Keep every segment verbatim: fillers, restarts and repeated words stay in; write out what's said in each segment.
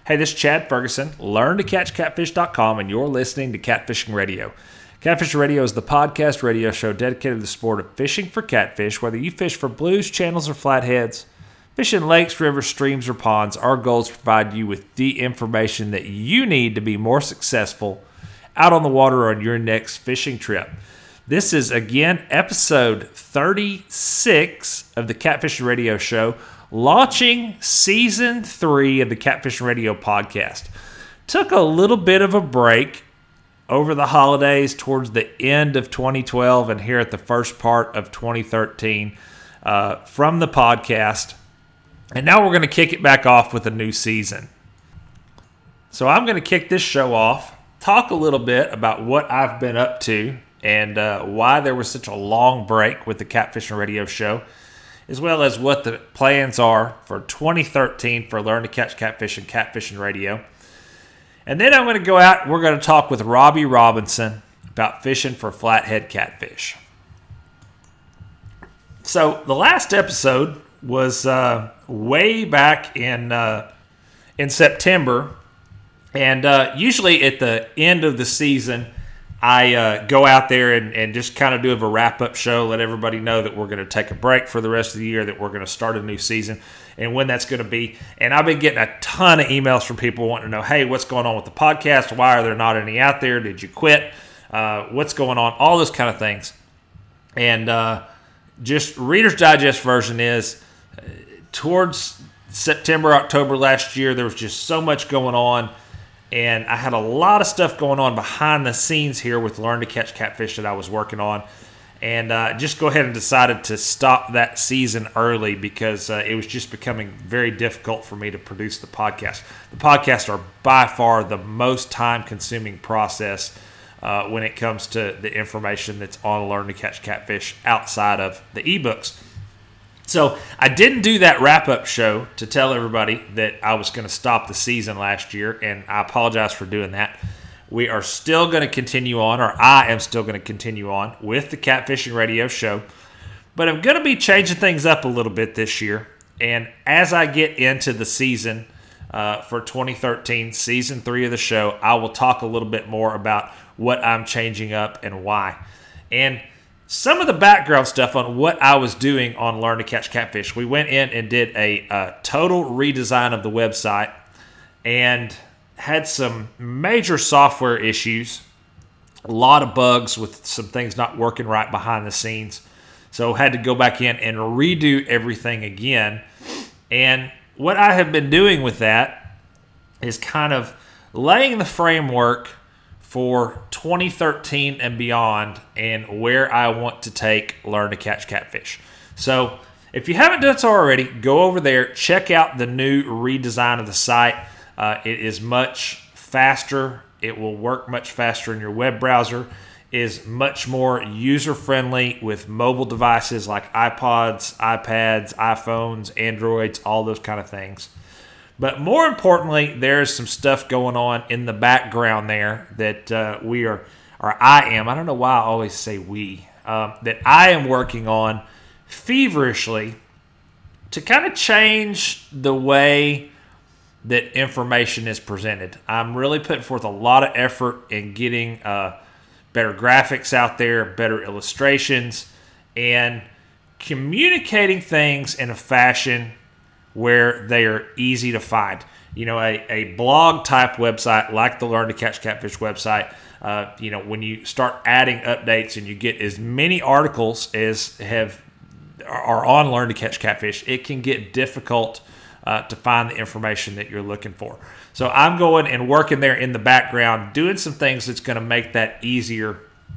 Hey, this is Chad Ferguson, learn to catch catfish dot com, and you're listening to Catfishing Radio. Catfishing Radio is the podcast radio show dedicated to the sport of fishing for catfish. Whether you fish for blues, channels, or flatheads, fish in lakes, rivers, streams, or ponds, our goal is to provide you with the information that you need to be more successful out on the water on your next fishing trip. This is, again, episode thirty-six of the Catfishing Radio Show, launching season three of the Catfishing Radio podcast. Took a little bit of a break over the holidays towards the end of twenty twelve and here at the first part of twenty thirteen uh, from the podcast. And now we're going to kick it back off with a new season. So I'm going to kick this show off, talk a little bit about what I've been up to and uh, why there was such a long break with the Catfishing Radio Show, as well as what the plans are for twenty thirteen for Learn to Catch Catfish and Catfishing Radio. And then I'm going to go out and we're going to talk with Robbie Robinson about fishing for flathead catfish. So the last episode was uh, way back in uh, in September, and uh, usually at the end of the season, I uh, go out there and, and just kind of do a wrap-up show, let everybody know that we're going to take a break for the rest of the year, that we're going to start a new season, and when that's going to be. And I've been getting a ton of emails from people wanting to know, hey, what's going on with the podcast? Why are there not any out there? Did you quit? Uh, what's going on? All those kind of things. And uh, just Reader's Digest version is, uh, towards September, October last year, there was just so much going on. And I had a lot of stuff going on behind the scenes here with Learn to Catch Catfish that I was working on. And uh, just go ahead and decided to stop that season early because uh, it was just becoming very difficult for me to produce the podcast. The podcasts are by far the most time-consuming process uh, when it comes to the information that's on Learn to Catch Catfish outside of the ebooks. So I didn't do that wrap-up show to tell everybody that I was going to stop the season last year, and I apologize for doing that. We are still going to continue on, or I am still going to continue on with the Catfishing Radio Show, but I'm going to be changing things up a little bit this year. And as I get into the season uh, for twenty thirteen, season three of the show, I will talk a little bit more about what I'm changing up and why. And some of the background stuff on what I was doing on Learn to Catch Catfish. We went in and did a, a total redesign of the website and had some major software issues, a lot of bugs with some things not working right behind the scenes. So had to go back in and redo everything again. And what I have been doing with that is kind of laying the framework for twenty thirteen and beyond and where I want to take Learn to Catch Catfish. So if you haven't done so already, go over there, check out the new redesign of the site. Uh, it is much faster. It will work much faster in your web browser. It is much more user-friendly with mobile devices like iPods, iPads, iPhones, Androids, all those kind of things. But more importantly, there's some stuff going on in the background there that uh, we are, or I am, I don't know why I always say we, um, that I am working on feverishly to kind of change the way that information is presented. I'm really putting forth a lot of effort in getting uh, better graphics out there, better illustrations, and communicating things in a fashion where they are easy to find. You know, a, a blog type website like the Learn to Catch Catfish website, uh, you know, when you start adding updates and you get as many articles as have are on Learn to Catch Catfish, it can get difficult uh, to find the information that you're looking for. So I'm going and working there in the background, doing some things that's going to make that easier,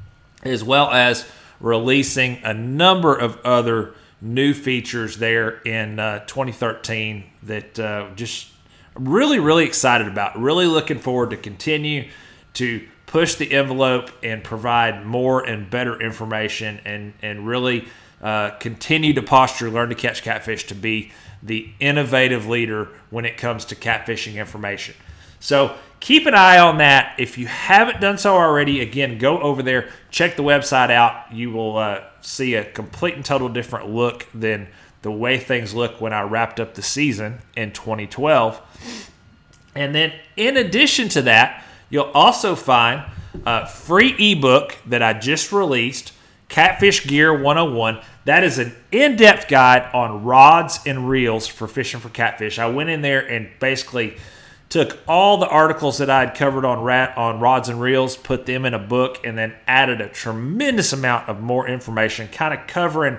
as well as releasing a number of other new features there in uh, twenty thirteen that uh, just really, really excited about. Really looking forward to continue to push the envelope and provide more and better information and, and really uh, continue to posture Learn to Catch Catfish to be the innovative leader when it comes to catfishing information. So keep an eye on that. If you haven't done so already, again, go over there, check the website out. You will uh, see a complete and total different look than the way things look when I wrapped up the season in twenty twelve. And then in addition to that, you'll also find a free ebook that I just released, Catfish Gear one oh one. That is an in-depth guide on rods and reels for fishing for catfish. I went in there and basically took all the articles that I had covered on rat, on rods and reels, put them in a book, and then added a tremendous amount of more information, kind of covering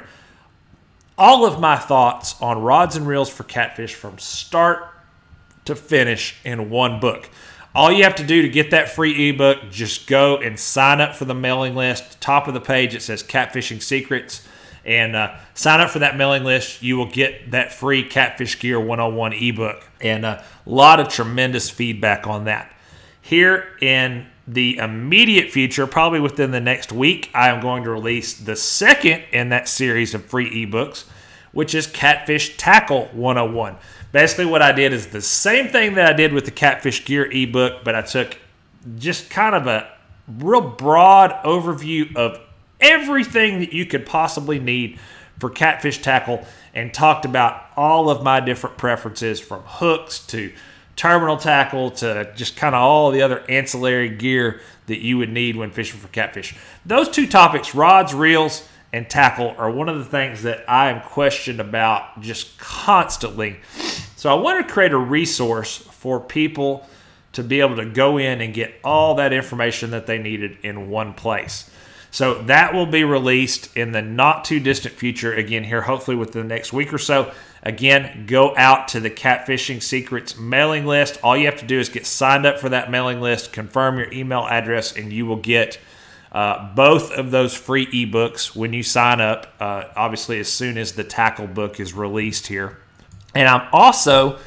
all of my thoughts on rods and reels for catfish from start to finish in one book. All you have to do to get that free ebook, just go and sign up for the mailing list. Top of the page, it says Catfishing Secrets. And uh, sign up for that mailing list. You will get that free Catfish Gear one oh one ebook. And a lot of tremendous feedback on that. Here in the immediate future, probably within the next week, I am going to release the second in that series of free ebooks, which is Catfish Tackle one oh one. Basically what I did is the same thing that I did with the Catfish Gear ebook, but I took just kind of a real broad overview of everything that you could possibly need for catfish tackle and talked about all of my different preferences, from hooks to terminal tackle to just kind of all the other ancillary gear that you would need when fishing for catfish. Those two topics, rods, reels, and tackle, are one of the things that I am questioned about just constantly. So I wanted to create a resource for people to be able to go in and get all that information that they needed in one place. So that will be released in the not too distant future, again here hopefully within the next week or so. Again, go out to the Catfishing Secrets mailing list. All you have to do is get signed up for that mailing list, confirm your email address, and you will get uh, both of those free ebooks when you sign up, uh, obviously as soon as the tackle book is released here. And I'm also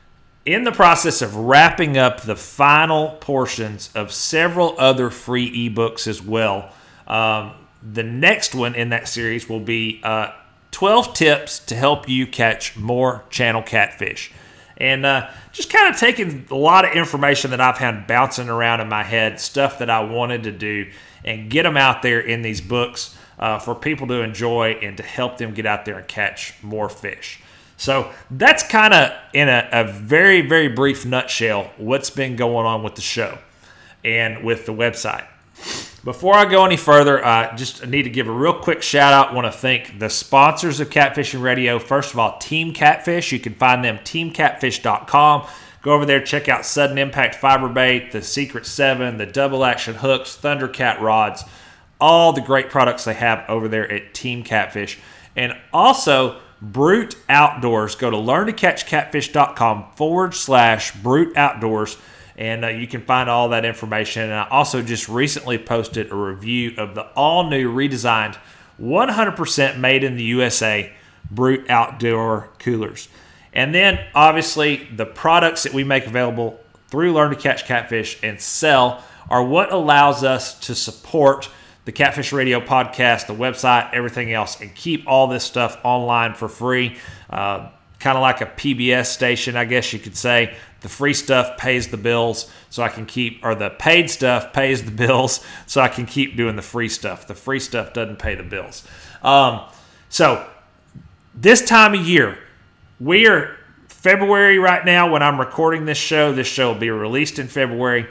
in the process of wrapping up the final portions of several other free ebooks as well. Um, the next one in that series will be uh, twelve tips to help you catch more channel catfish. And uh, just kind of taking a lot of information that I've had bouncing around in my head, stuff that I wanted to do, and get them out there in these books uh, for people to enjoy and to help them get out there and catch more fish. So that's kind of in a, a very, very brief nutshell what's been going on with the show and with the website. Before I go any further, I just need to give a real quick shout out. I want to thank the sponsors of Catfishing Radio. First of all, Team Catfish. You can find them team catfish dot com. Go over there, check out Sudden Impact Fiber Bait, the Secret seven, the Double Action Hooks, Thundercat Rods, all the great products they have over there at Team Catfish. And also, Brute Outdoors. Go to learn to catch catfish dot com forward slash Brute Outdoors. And uh, you can find all that information. And I also just recently posted a review of the all-new, redesigned, one hundred percent made in the U S A Brute Outdoor Coolers. And then, obviously, the products that we make available through Learn to Catch Catfish and sell are what allows us to support the Catfish Radio podcast, the website, everything else, and keep all this stuff online for free. Uh, kind of like a P B S station, I guess you could say. The free stuff pays the bills, so I can keep, or the paid stuff pays the bills, so I can keep doing the free stuff. The free stuff doesn't pay the bills. Um, so this time of year, we are February right now when I'm recording this show. This show will be released in February.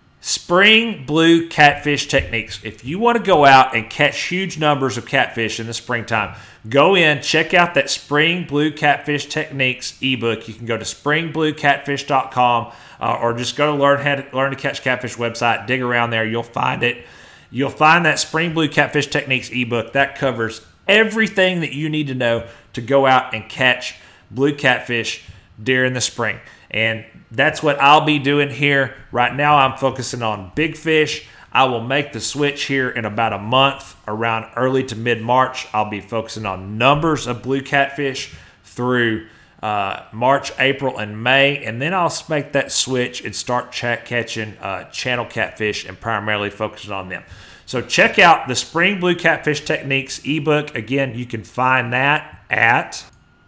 Spring blue catfish techniques. If you want to go out and catch huge numbers of catfish in the springtime, go in, check out that Spring Blue Catfish Techniques ebook. You can go to spring blue catfish dot com uh, or just go to Learn, how to, Learn to Catch Catfish website. Dig around there. You'll find it. You'll find that Spring Blue Catfish Techniques ebook. That covers everything that you need to know to go out and catch blue catfish during the spring. And that's what I'll be doing here. Right now I'm focusing on big fish. I will make the switch here in about a month, around early to mid-March. I'll be focusing on numbers of blue catfish through uh, March, April, and May. And then I'll make that switch and start ch- catching uh, channel catfish and primarily focusing on them. So check out the Spring Blue Catfish Techniques ebook. Again, you can find that at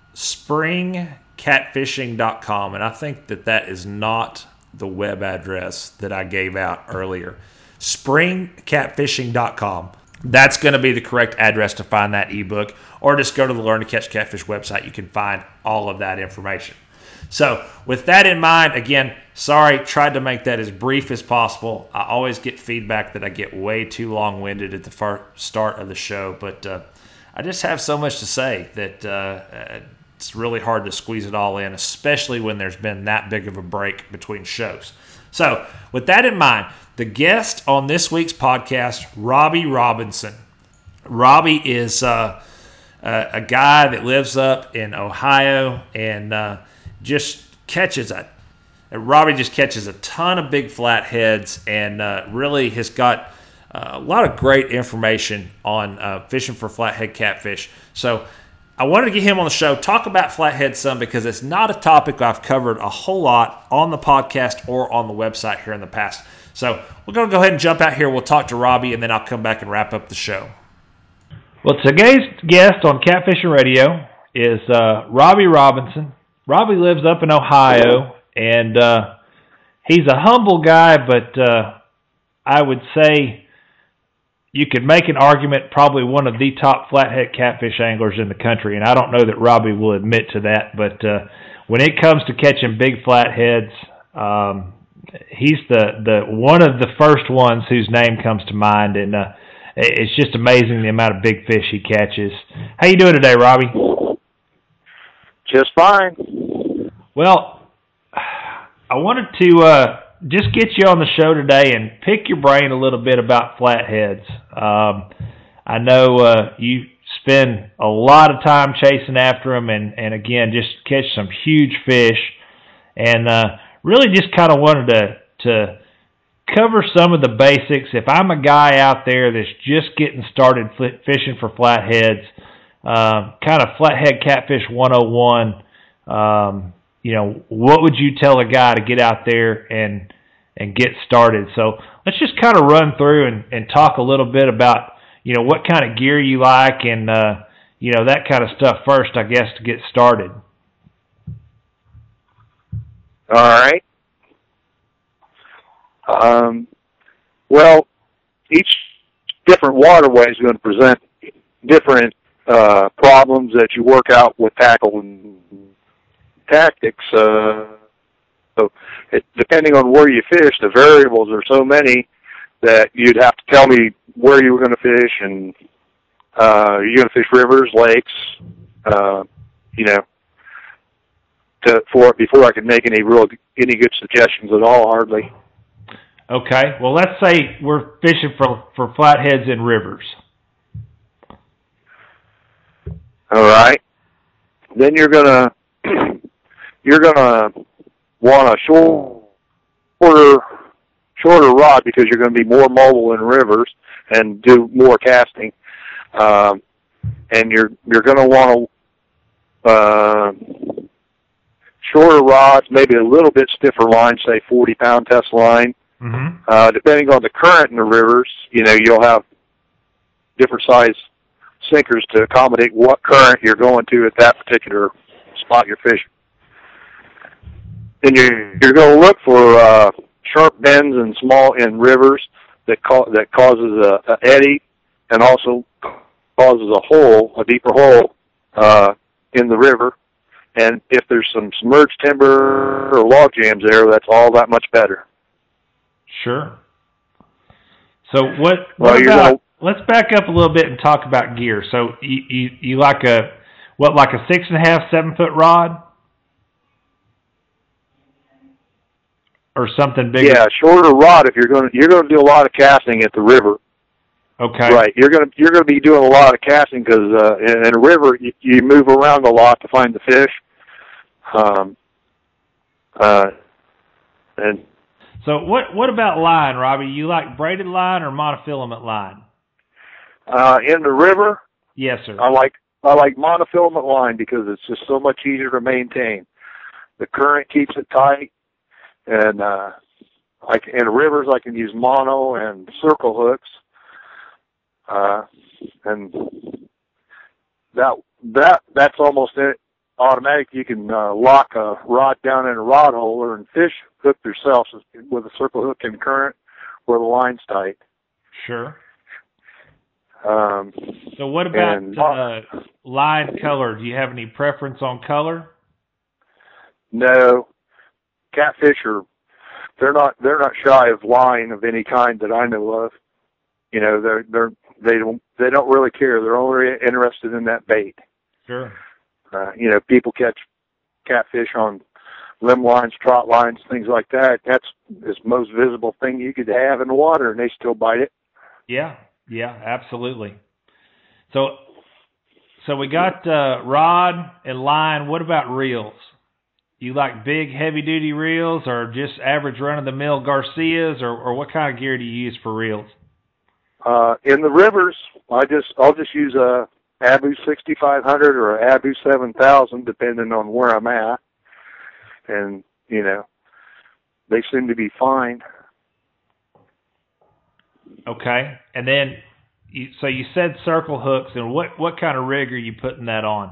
spring catfishing dot com, and I think that that is not the web address that I gave out earlier. spring catfishing dot com. That's going to be the correct address to find that ebook, or just go to the Learn to Catch Catfish website. You can find all of that information. So with that in mind, again, sorry, tried to make that as brief as possible. I always get feedback that I get way too long-winded at the first start of the show, but uh, I just have so much to say that uh, it's really hard to squeeze it all in, especially when there's been that big of a break between shows. So with that in mind, the guest on this week's podcast, Robbie Robinson. Robbie is uh, a, a guy that lives up in Ohio and uh, just catches a Robbie just catches a ton of big flatheads and uh, really has got uh, a lot of great information on uh, fishing for flathead catfish. So I wanted to get him on the show, talk about flathead some, because it's not a topic I've covered a whole lot on the podcast or on the website here in the past. So we're going to go ahead and jump out here. We'll talk to Robbie, and then I'll come back and wrap up the show. Well, today's guest on Catfishing Radio is uh, Robbie Robinson. Robbie lives up in Ohio, and uh, he's a humble guy, but uh, I would say you could make an argument probably one of the top flathead catfish anglers in the country, and I don't know that Robbie will admit to that, but uh, when it comes to catching big flatheads, um, he's the, the one of the first ones whose name comes to mind, and uh, it's just amazing the amount of big fish he catches. How you doing today, Robbie? Just fine. Well, I wanted to uh, just get you on the show today and pick your brain a little bit about flatheads. Um, I know uh, you spend a lot of time chasing after them and, and again, just catch some huge fish. And uh, really just kind of wanted to, to cover some of the basics. If I'm a guy out there that's just getting started fishing for flatheads, uh, kind of flathead catfish one oh one, um, you know, what would you tell a guy to get out there and and get started? So let's just kind of run through and, and talk a little bit about, you know, what kind of gear you like and, uh, you know, that kind of stuff first, I guess, to get started. All right. Um, well, each different waterway is going to present different uh, problems that you work out with tackle and tactics. Uh, so it, depending on where you fish, the variables are so many that you'd have to tell me where you were going to fish, and uh, you're going to fish rivers, lakes, uh, you know, to, for before I could make any real any good suggestions at all, hardly. Okay. Well, let's say we're fishing for for flatheads in rivers. All right. Then you're gonna you're gonna want a short, shorter shorter rod because you're going to be more mobile in rivers and do more casting. Um, and you're you're going to want to uh, shorter rods, maybe a little bit stiffer line, say forty pound test line. Mm-hmm. Uh, depending on the current in the rivers, you know, you'll have different size sinkers to accommodate what current you're going to at that particular spot you're fishing. And you're, you're going to look for uh, sharp bends and small in rivers that ca- that causes a, a eddy and also causes a hole, a deeper hole uh, in the river. And if there's some submerged timber or log jams there, that's all that much better. Sure. So what, well, what about, gonna, let's back up a little bit and talk about gear. So you, you, you like a, what, like a six and a half, seven foot rod? Or something bigger? Yeah, shorter rod if you're going to, you're going to do a lot of casting at the river. Okay. Right. You're going to, you're going to be doing a lot of casting because uh, in, in a river you, you move around a lot to find the fish. Um, uh, and So what what about line, Robbie? You like braided line or monofilament line? Uh, in the river, yes, sir. I like I like monofilament line because it's just so much easier to maintain. The current keeps it tight, and uh, like in rivers, I can use mono and circle hooks, uh, and that that that's almost it. Automatic. You can uh, lock a rod down in a rod holder and fish hook yourself with a circle hook and current where the line's tight. Sure. Um, so what about and, uh, line color? Do you have any preference on color? No, catfish are they're not they're not shy of line of any kind that I know of. You know, they're they're they don't they don't really care. They're only interested in that bait. Sure. Uh, you know, people catch catfish on limb lines, trot lines, things like that. That's the most visible thing you could have in the water, and they still bite it. Yeah, yeah, absolutely. So, so we got uh, rod and line. What about reels? You like big, heavy-duty reels, or just average run-of-the-mill Garcias, or, or what kind of gear do you use for reels? Uh, in the rivers, I just I'll just use a Abu sixty-five hundred or a Abu seven thousand, depending on where I'm at, and you know, they seem to be fine. Okay, and then you, so you said circle hooks, and what what kind of rig are you putting that on?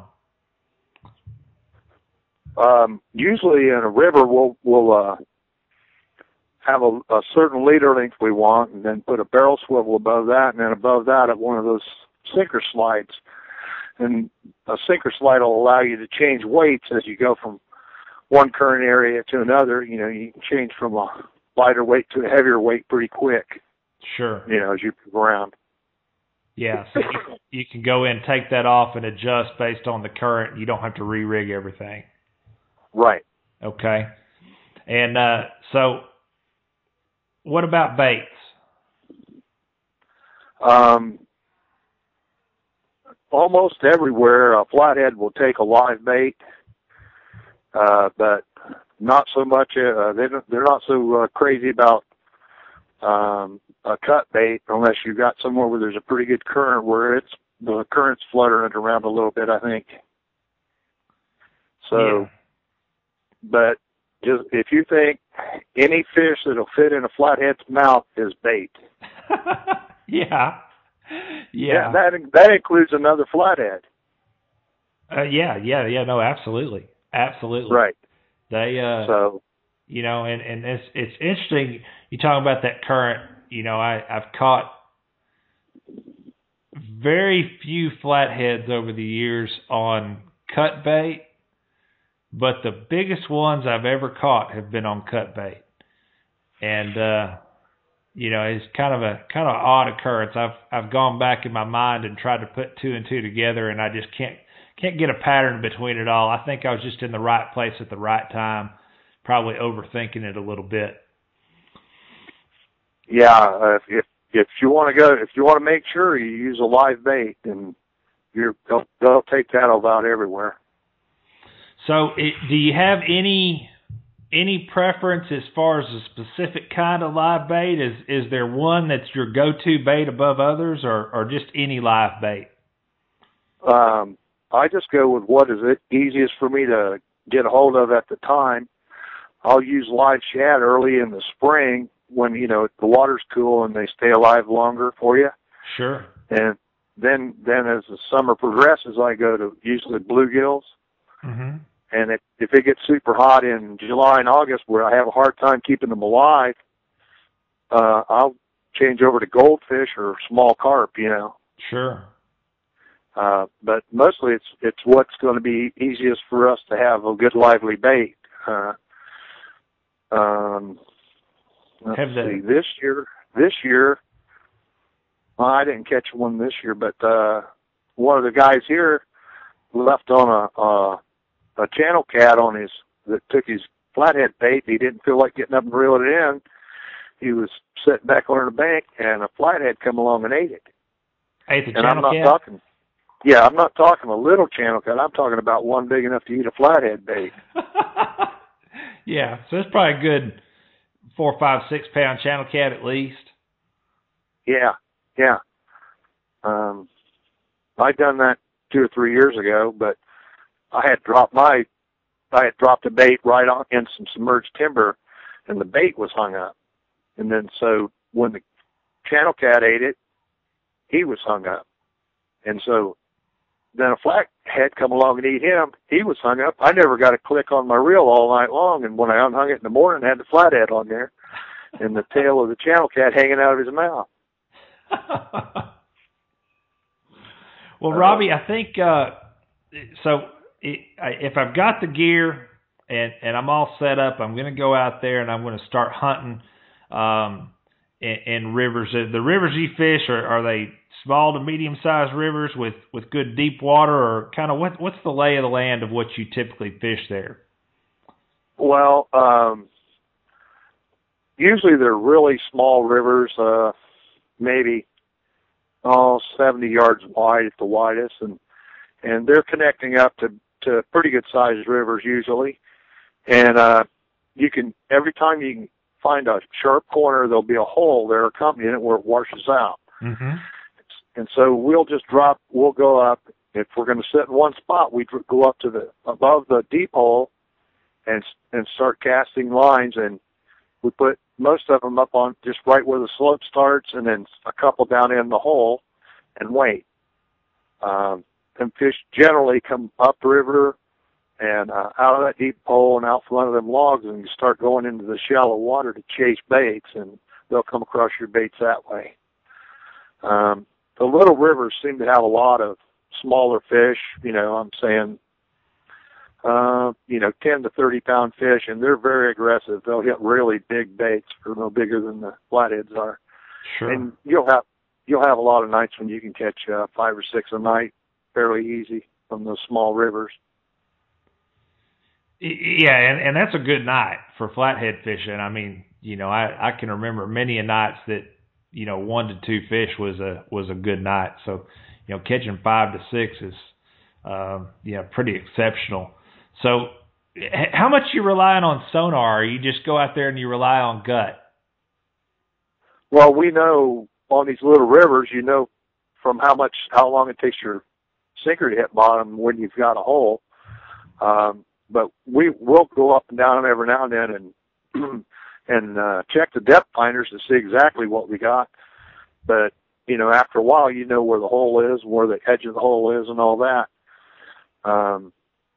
Um, usually in a river, we'll we'll uh, have a, a certain leader length we want, and then put a barrel swivel above that, and then above that at one of those sinker slides. And a sinker slide will allow you to change weights as you go from one current area to another. You know, you can change from a lighter weight to a heavier weight pretty quick. Sure. You know, as you move around. Yeah, so you, you can go in, take that off, and adjust based on the current. You don't have to re-rig everything. Right. Okay. And uh, so what about baits? Um, almost everywhere, a flathead will take a live bait, uh, but not so much. Uh, they don't, they're not so uh, crazy about um, a cut bait unless you've got somewhere where there's a pretty good current where it's the current's fluttering around a little bit, I think. So, Yeah. but just if you think any fish that'll fit in a flathead's mouth is bait. yeah. Yeah. Yeah, that that includes another flathead. Uh, yeah, yeah, yeah, no, absolutely. Absolutely. Right. They uh So, you know, and, and it's it's interesting you talk about that current, you know, I, I've caught very few flatheads over the years on cut bait, but the biggest ones I've ever caught have been on cut bait. And uh you know, it's kind of a kind of odd occurrence. I've I've gone back in my mind and tried to put two and two together, and I just can't can't get a pattern between it all. I think I was just in the right place at the right time, probably overthinking it a little bit. yeah, uh, if, if if you want to go, if you want to make sure you use a live bait, then you're they'll, they'll take that about everywhere. So, it, do you have any any preference as far as a specific kind of live bait? Is is there one that's your go-to bait above others, or or just any live bait? Um, I just go with what is it easiest for me to get a hold of at the time. I'll use live shad early in the spring when, you know, the water's cool and they stay alive longer for you. Sure. And then then as the summer progresses, I go to usually bluegills. Mm-hmm. And if, if it gets super hot in July and August where I have a hard time keeping them alive, uh, I'll change over to goldfish or small carp, you know. Sure. Uh, but mostly it's it's what's going to be easiest for us to have a good lively bait. Uh, um, let's Have the- see, this year, this year, well, I didn't catch one this year, but uh, one of the guys here left on a, a a channel cat on his that took his flathead bait. He didn't feel like getting up and reeling it in. He was sitting back on the bank, and a flathead come along and ate it. Ate the And I'm channel not cat? talking. Yeah, I'm not talking a little channel cat. I'm talking about one big enough to eat a flathead bait. Yeah, so it's probably a good four, five, six pound channel cat at least. Yeah, yeah. Um, I done that two or three years ago, but I had dropped my, I had dropped a bait right on in some submerged timber, and the bait was hung up. And then so when the channel cat ate it, he was hung up. And so then a flathead come along and eat him. He was hung up. I never got a click on my reel all night long, and when I unhung it in the morning, I had the flathead on there and the tail of the channel cat hanging out of his mouth. Well, Robbie, I think uh, so. It, I, if I've got the gear, and and I'm all set up. I'm going to go out there and I'm going to start hunting um, in, in rivers. The rivers you fish are, are they small to medium sized rivers with, with good deep water, or kind of what what's the lay of the land of what you typically fish there? Well, um, usually they're really small rivers, uh, maybe oh seventy yards wide at the widest, and and they're connecting up to to pretty good sized rivers usually. And uh, you can every time you can find a sharp corner, there'll be a hole there accompanying it where it washes out. Mm-hmm. And so we'll just drop. We'll go up. If we're going to sit in one spot, we go up to the above the deep hole, and and start casting lines. And we put most of them up on just right where the slope starts, and then a couple down in the hole, and wait. Um, and fish generally come upriver and uh, out of that deep hole and out from under them logs, and you start going into the shallow water to chase baits, and they'll come across your baits that way. Um, the little rivers seem to have a lot of smaller fish. You know, I'm saying, uh, you know, ten to thirty pound fish, and they're very aggressive. They'll hit really big baits, or no bigger than the flatheads are. Sure. And you'll have you'll have a lot of nights when you can catch uh, five or six a night fairly easy from those small rivers. Yeah, and, and that's a good night for flathead fishing. I mean, you know, I, I can remember many a nights that, you know, one to two fish was a was a good night. So, you know, catching five to six is, um, you know, pretty exceptional. So, h- how much you relying on sonar? Or you just go out there and you rely on gut? Well, we know on these little rivers, you know, from how much how long it takes your sinker to hit bottom when you've got a hole. Um, but we will go up and down every now and then and and uh, check the depth finders to see exactly what we got. But, you know, after a while, you know where the hole is, where the edge of the hole is and all that. Um,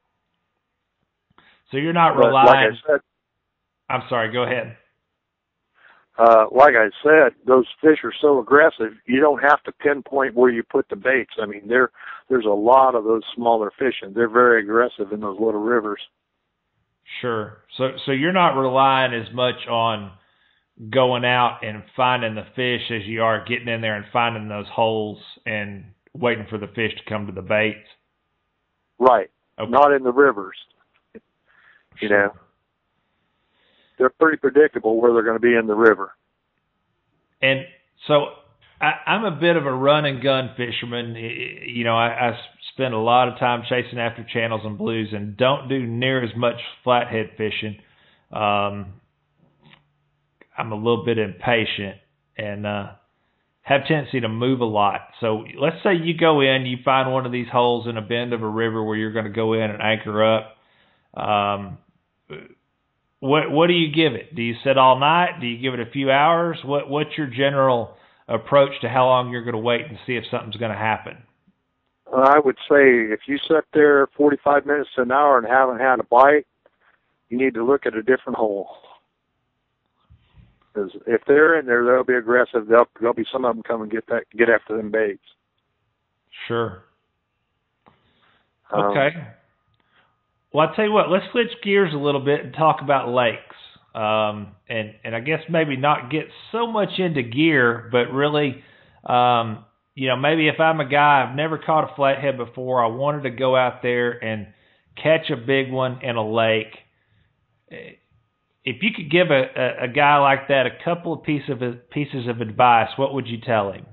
so you're not but relying... Like I said, I'm sorry, go ahead. Uh, like I said, those fish are so aggressive, you don't have to pinpoint where you put the baits. I mean, there there's a lot of those smaller fish, and they're very aggressive in those little rivers. Sure. So so you're not relying as much on going out and finding the fish as you are getting in there and finding those holes and waiting for the fish to come to the baits? Right. Okay. Not in the rivers. You Sure. know. They're pretty predictable where they're going to be in the river. And so I, I'm a bit of a run and gun fisherman. You know, I, I spend a lot of time chasing after channels and blues and don't do near as much flathead fishing. Um, I'm a little bit impatient and uh, have a tendency to move a lot. So let's say you go in, you find one of these holes in a bend of a river where you're going to go in and anchor up. Um, What what do you give it? Do you sit all night? Do you give it a few hours? What what's your general approach to how long you're going to wait and see if something's going to happen? I would say if you sit there forty-five minutes to an hour and haven't had a bite, you need to look at a different hole. Because if they're in there, they'll be aggressive. There'll, there'll be some of them come and get that get after them baits. Sure. Um, Okay. Well, I'll tell you what, let's switch gears a little bit and talk about lakes. Um, and, and I guess maybe not get so much into gear, but really, um, you know, maybe if I'm a guy, I've never caught a flathead before, I wanted to go out there and catch a big one in a lake. If you could give a, a, a guy like that a couple of piece of, pieces of advice, what would you tell him?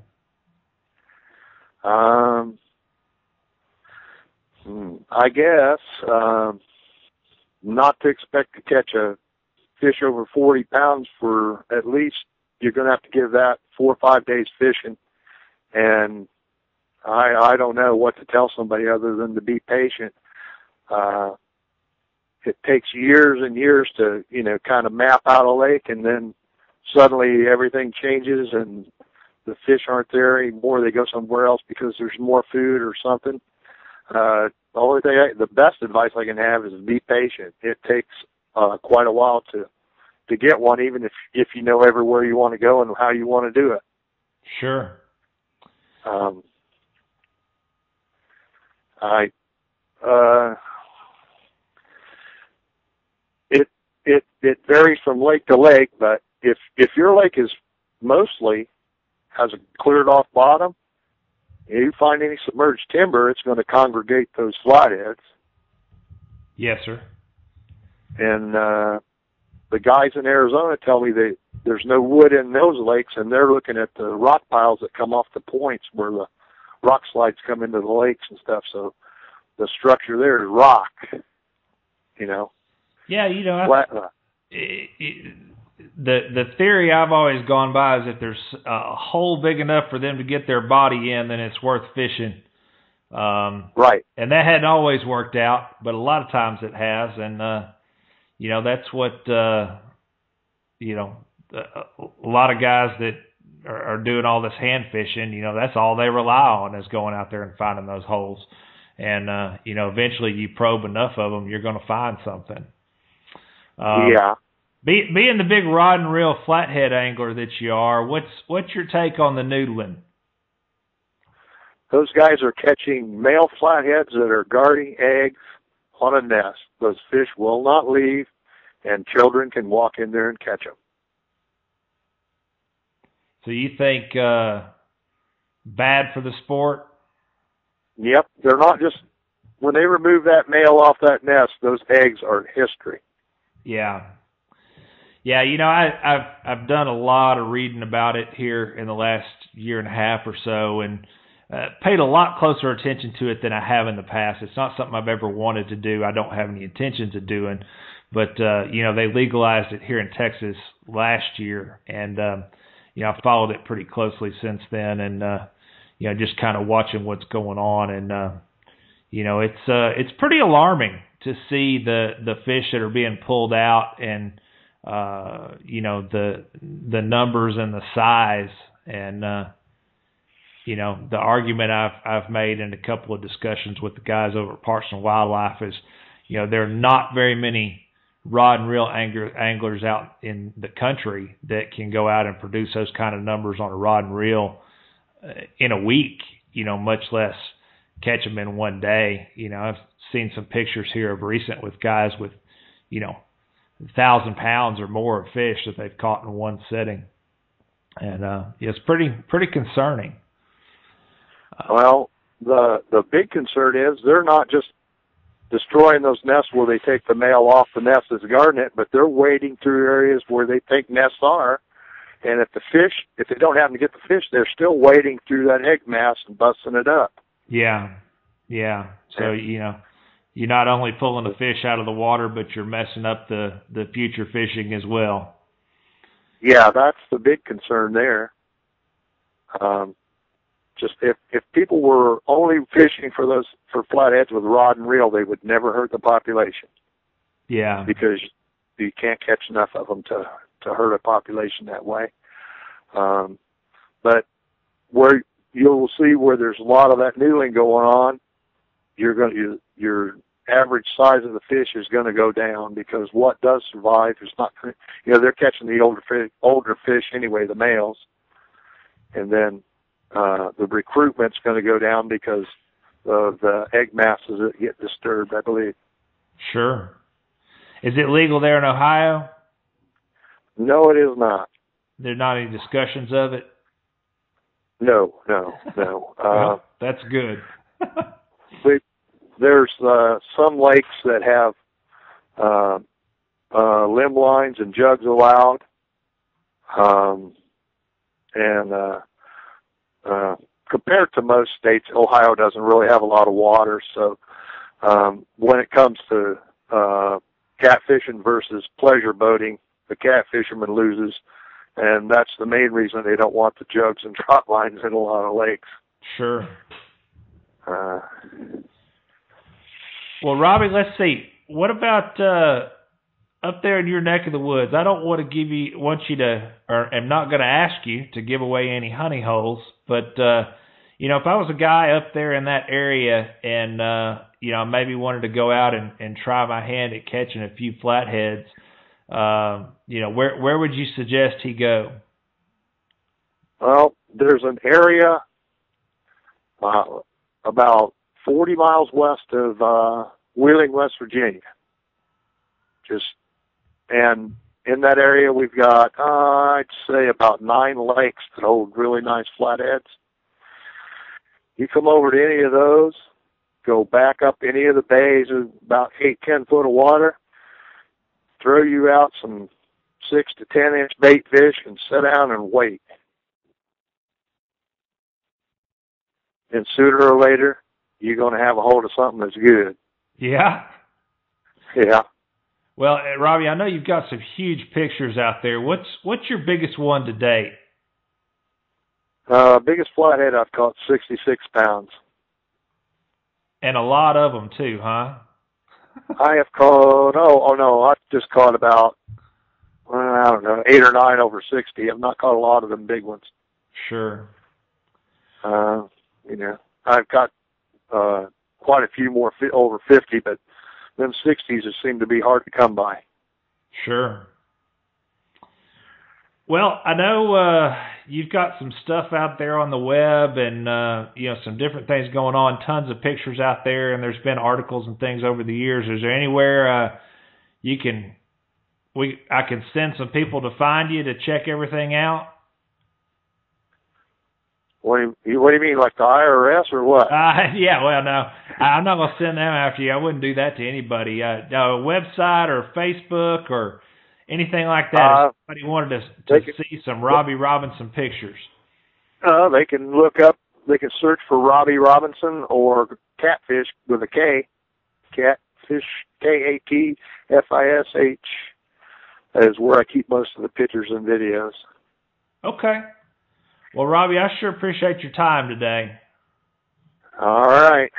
Um, I guess um, not to expect to catch a fish over forty pounds for at least, you're going to have to give that four or five days fishing. And I I don't know what to tell somebody other than to be patient. Uh, it takes years and years to, you know, kind of map out a lake, and then suddenly everything changes and the fish aren't there anymore. They go somewhere else because there's more food or something. Uh, the only thing, I, the best advice I can have is be patient. It takes uh, quite a while to to get one, even if if you know everywhere you want to go and how you want to do it. Sure. Um, I uh, it it varies from lake to lake, but if if your lake is mostly has a cleared off bottom, and you find any submerged timber, it's going to congregate those flatheads. Yes, sir. And uh, the guys in Arizona tell me that there's no wood in those lakes, and they're looking at the rock piles that come off the points where the rock slides come into the lakes and stuff. So the structure there is rock, you know. Yeah, you know, Flat, I, it, it, the the theory I've always gone by is if there's a hole big enough for them to get their body in, then it's worth fishing. Um, right. And that hadn't always worked out, but a lot of times it has. And, uh, you know, that's what, uh, you know, a, a lot of guys that are, are doing all this hand fishing, you know, that's all they rely on is going out there and finding those holes. And, uh, you know, eventually you probe enough of them, you're going to find something. Um, yeah. Be, being the big rod and reel flathead angler that you are, what's what's your take on the noodling? Those guys are catching male flatheads that are guarding eggs on a nest. Those fish will not leave, and children can walk in there and catch them. So you think uh, bad for the sport? Yep. They're not just, when they remove that male off that nest, those eggs are history. Yeah. Yeah, you know, I, I've I've done a lot of reading about it here in the last year and a half or so, and uh, paid a lot closer attention to it than I have in the past. It's not something I've ever wanted to do. I don't have any intentions of doing, but uh, you know, they legalized it here in Texas last year, and um, you know, I followed it pretty closely since then, and uh, you know, just kind of watching what's going on, and uh, you know, it's uh, it's pretty alarming to see the the fish that are being pulled out, and uh, you know, the the numbers and the size, and uh, you know, the argument I've I've made in a couple of discussions with the guys over at Parks and Wildlife is, you know, there are not very many rod and reel angler, anglers out in the country that can go out and produce those kind of numbers on a rod and reel uh, in a week, you know, much less catch them in one day. You know, I've seen some pictures here of recent with guys with, you know, a thousand pounds or more of fish that they've caught in one sitting. And uh, it's pretty, pretty concerning. Well, the the big concern is they're not just destroying those nests where they take the male off the nest that's guarding it, but they're wading through areas where they think nests are. And if the fish, if they don't happen to get the fish, they're still wading through that egg mass and busting it up. Yeah, yeah. So, you know, you're not only pulling the fish out of the water, but you're messing up the, the future fishing as well. Yeah, that's the big concern there. Um, just if, if people were only fishing for those for flatheads with rod and reel, they would never hurt the population. Yeah, because you can't catch enough of them to to hurt a population that way. Um, but where you'll see where there's a lot of that noodling going on, you're going to your average size of the fish is going to go down, because what does survive is not, you know, they're catching the older fish, older fish anyway, the males, and then uh, the recruitment's going to go down because of the egg masses that get disturbed, I believe. Sure. Is it legal there in Ohio? No, it is not. There's not any discussions of it? No, no, no. Well, uh, that's good. we, there's uh, some lakes that have uh, uh, limb lines and jugs allowed, um, and uh, uh, compared to most states, Ohio doesn't really have a lot of water. So um, when it comes to uh, catfishing versus pleasure boating, the cat fisherman loses, and that's the main reason they don't want the jugs and trot lines in a lot of lakes. Sure. Uh, well, Robbie, let's see. What about uh, up there in your neck of the woods? I don't want to give you, want you to, or am not going to ask you to give away any honey holes, but uh, you know, if I was a guy up there in that area and uh, you know, maybe wanted to go out and, and try my hand at catching a few flatheads, uh, you know, where where would you suggest he go? Well, there's an area uh, about forty miles west of uh, Wheeling, West Virginia. Just And in that area, we've got, uh, I'd say, about nine lakes that hold really nice flatheads. You come over to any of those, go back up any of the bays of about eight, ten foot of water, throw you out some six to ten inch bait fish, and sit down and wait. And sooner or later, you're going to have a hold of something that's good. Yeah? Yeah. Well, uh, Robbie, I know you've got some huge pictures out there. What's what's your biggest one to date? Uh, biggest flathead I've caught, sixty-six pounds. And a lot of them, too, huh? I have caught, oh, oh no, I've just caught about, well, I don't know, eight or nine over sixty. I've not caught a lot of them big ones. Sure. Uh, you know, I've got uh, quite a few more fi- over fifty, but them sixties just seem to be hard to come by. Sure. Well, I know uh, you've got some stuff out there on the web and, uh, you know, some different things going on, tons of pictures out there, and there's been articles and things over the years. Is there anywhere uh, you can, we I can send some people to find you to check everything out? What do you, what do you mean, like the I R S or what? Uh, yeah, well, no, I'm not going to send them after you. I wouldn't do that to anybody. Uh, a website or Facebook or anything like that. Uh, if somebody wanted to, to can, see some Robbie Robinson pictures. Uh, they can look up, they can search for Robbie Robinson or Catfish with a K. Catfish, K A T F I S H, is where I keep most of the pictures and videos. Okay. Well, Robbie, I sure appreciate your time today. All right.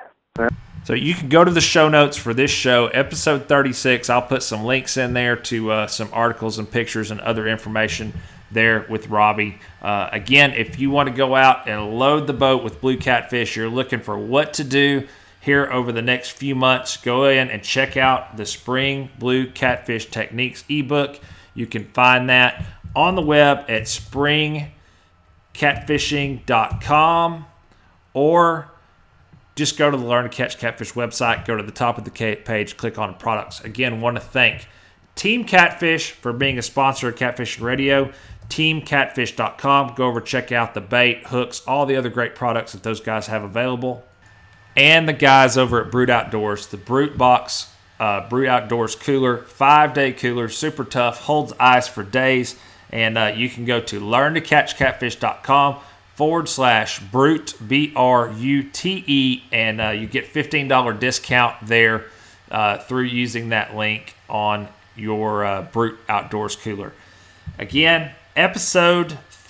So you can go to the show notes for this show, episode thirty-six. I'll put some links in there to uh, some articles and pictures and other information there with Robbie. Uh, again, if you want to go out and load the boat with blue catfish, you're looking for what to do here over the next few months, go in and check out the Spring Blue Catfish Techniques ebook. You can find that on the web at spring catfishing dot com, or just go to the Learn to Catch Catfish website, go to the top of the page, click on products. Again, want to thank Team Catfish for being a sponsor of Catfishing Radio, team catfish dot com. Go over, check out the bait, hooks, all the other great products that those guys have available. And the guys over at Brute Outdoors, the Brute Box uh, Brute Outdoors cooler, five-day cooler, super tough, holds ice for days. And uh, you can go to learn to catch catfish dot com forward slash Brute, B R U T E, and uh, you get fifteen dollars discount there uh, through using that link on your uh, Brute Outdoors cooler. Again, episode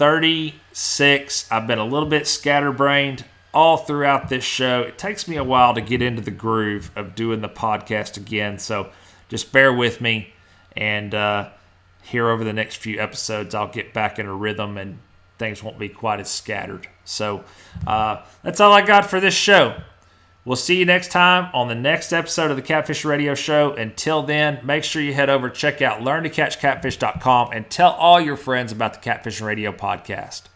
thirty-six. I've been a little bit scatterbrained all throughout this show. It takes me a while to get into the groove of doing the podcast again, so just bear with me. And uh, here over the next few episodes, I'll get back in a rhythm and things won't be quite as scattered. So uh, that's all I got for this show. We'll see you next time on the next episode of the Catfish Radio Show. Until then, make sure you head over, check out learn to catch catfish dot com, and tell all your friends about the Catfish Radio podcast.